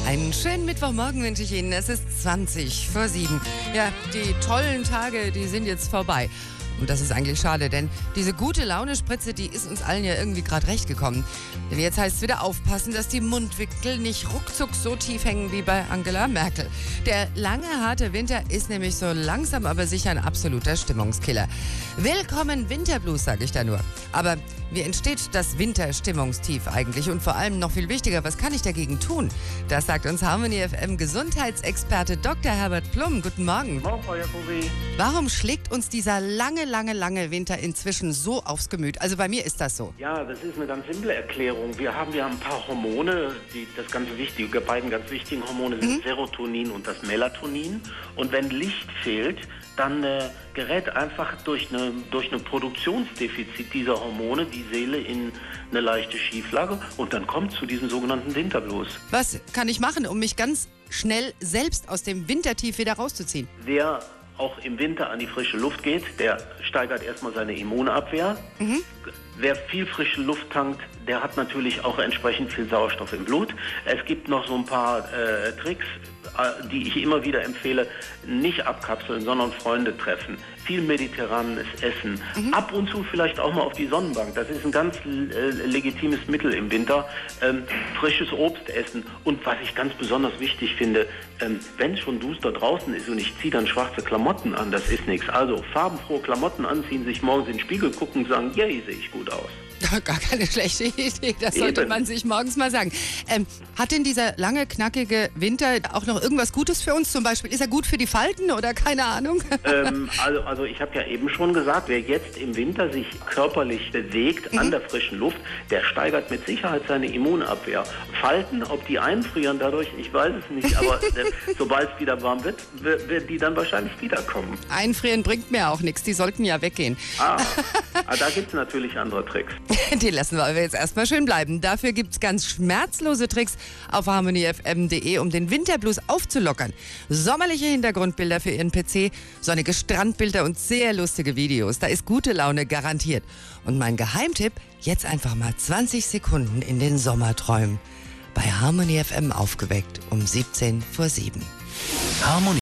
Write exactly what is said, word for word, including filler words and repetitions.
Einen schönen Mittwochmorgen wünsche ich Ihnen. Es ist zwanzig vor sieben. Ja, die tollen Tage, die sind jetzt vorbei. Und das ist eigentlich schade, denn diese gute Laune-Spritze, die ist uns allen ja irgendwie gerade recht gekommen. Denn jetzt heißt es wieder aufpassen, dass die Mundwinkel nicht ruckzuck so tief hängen wie bei Angela Merkel. Der lange, harte Winter ist nämlich so langsam aber sicher ein absoluter Stimmungskiller. Willkommen Winterblues, sage ich da nur. Aber wie entsteht das Winterstimmungstief eigentlich? Und vor allem noch viel wichtiger, was kann ich dagegen tun? Das sagt uns Harmony F M Gesundheitsexperte Doktor Herbert Plum. Guten Morgen. Guten Morgen, Frau Jacobi. Warum schlägt uns dieser lange, lange, lange Winter inzwischen so aufs Gemüt? Also bei mir ist das so. Ja, das ist eine ganz simple Erklärung. Wir haben ja ein paar Hormone, die das ganz wichtige, die beiden ganz wichtigen Hormone sind mhm. Serotonin und das Melatonin. Und wenn Licht fehlt, dann äh, gerät einfach durch eine durch eine Produktionsdefizit dieser Hormone die Seele in eine leichte Schieflage und dann kommt zu diesem sogenannten Winterblues. Was kann ich machen, um mich ganz schnell selbst aus dem Wintertief wieder rauszuziehen? Wer auch im Winter an die frische Luft geht, der steigert erstmal seine Immunabwehr. Mhm. Wer viel frische Luft tankt, der hat natürlich auch entsprechend viel Sauerstoff im Blut. Es gibt noch so ein paar äh, Tricks, äh, die ich immer wieder empfehle. Nicht abkapseln, sondern Freunde treffen. Viel mediterranes Essen. Mhm. Ab und zu vielleicht auch mal auf die Sonnenbank. Das ist ein ganz äh, legitimes Mittel im Winter. Ähm, frisches Obst essen. Und was ich ganz besonders wichtig finde, ähm, wenn es schon duster draußen ist und ich ziehe dann schwarze Klamotten an, das ist nichts. Also farbenfrohe Klamotten anziehen, sich morgens in den Spiegel gucken und sagen, yay, sehe ich gut aus. Gar keine schlechte Idee, das sollte Eben. man sich morgens mal sagen. Ähm, hat denn dieser lange, knackige Winter auch noch irgendwas Gutes für uns? Zum Beispiel, ist er gut für die Falten oder keine Ahnung? Ähm, also, also ich habe ja eben schon gesagt, wer jetzt im Winter sich körperlich bewegt mhm. an der frischen Luft, der steigert mit Sicherheit seine Immunabwehr. Falten, ob die einfrieren dadurch, ich weiß es nicht, aber sobald es wieder warm wird, wird die dann wahrscheinlich wiederkommen. Einfrieren bringt mir auch nichts, die sollten ja weggehen. Ah, ah da gibt es natürlich andere Tricks. Die lassen wir aber jetzt erstmal schön bleiben. Dafür gibt es ganz schmerzlose Tricks auf harmony f m punkt d e, um den Winterblues aufzulockern. Sommerliche Hintergrundbilder für Ihren P C, sonnige Strandbilder und sehr lustige Videos. Da ist gute Laune garantiert. Und mein Geheimtipp, jetzt einfach mal zwanzig Sekunden in den Sommer träumen. Bei Harmony F M aufgeweckt um siebzehn vor sieben. Harmony